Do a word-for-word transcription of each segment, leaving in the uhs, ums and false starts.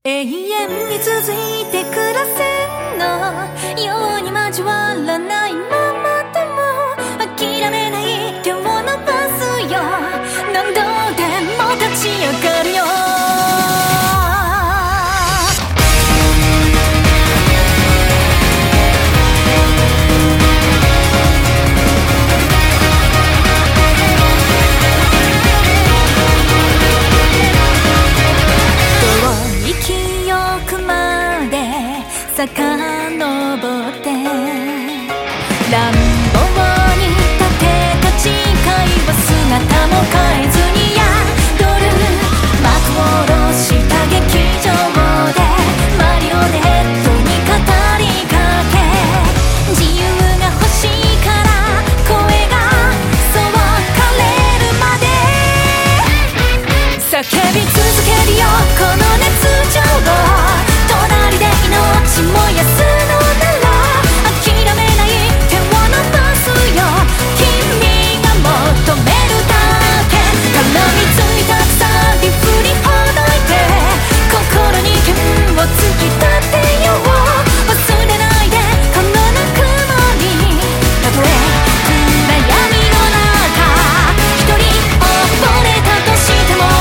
永遠に続いて暮らせのように交わらないままでも諦めない手を伸ばすよ。何度でも立ち上がるよ。遡って乱暴に立てた誓いは姿も変えずに宿る幕を下ろした劇場でマリオネットに語りかけ自由が欲しいから声がそう枯れるまで叫び続けるよこの熱情を隣で命燃やすのなら諦めない手を伸ばすよ。君が求めるだけ絡みついた鎖振りほどいて心に剣を突き立てよう。忘れないでこのぬくもりたとえ暗闇の中一人溺れたとしても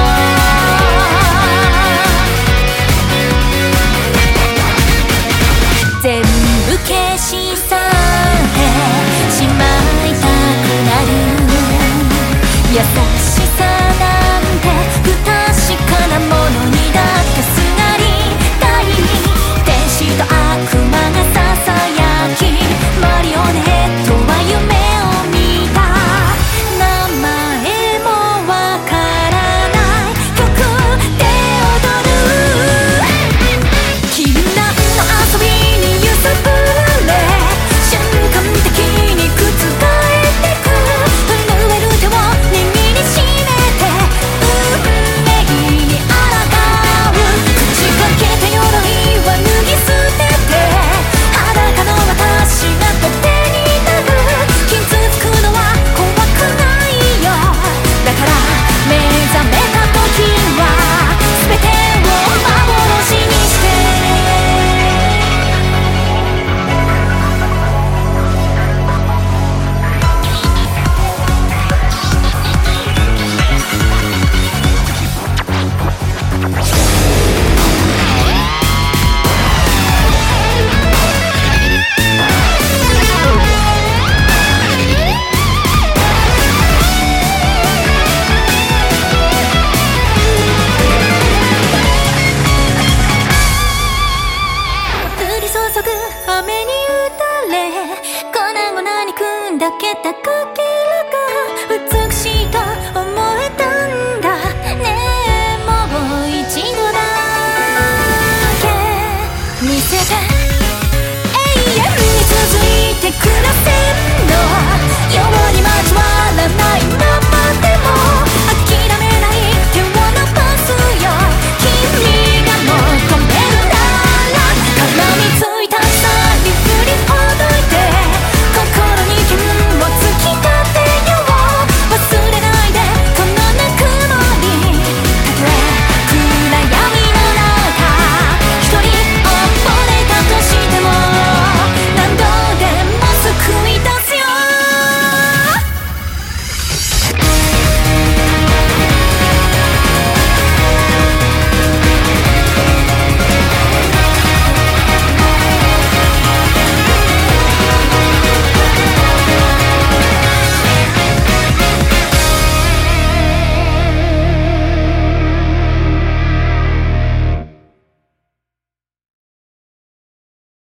全部消し去ってしまいたくなる優しさなんて不確かなものにだってすがりたい天使と悪魔がささやきマリオネットは夢を見た名前もわからない曲で踊る禁断の遊びに揺さぶれ瞬間的に覆ってく震える手を握りしめて運命に抗う口かけた鎧は脱ぎ捨てて裸の私が盾になる傷つくのは怖くないよだから目覚めた時は全てを幻にして降り注ぐ雨に打たれ粉々に砕けたかけらが美しいと思えたんだねえもう一度だけ見せて永遠に続いて暮らせ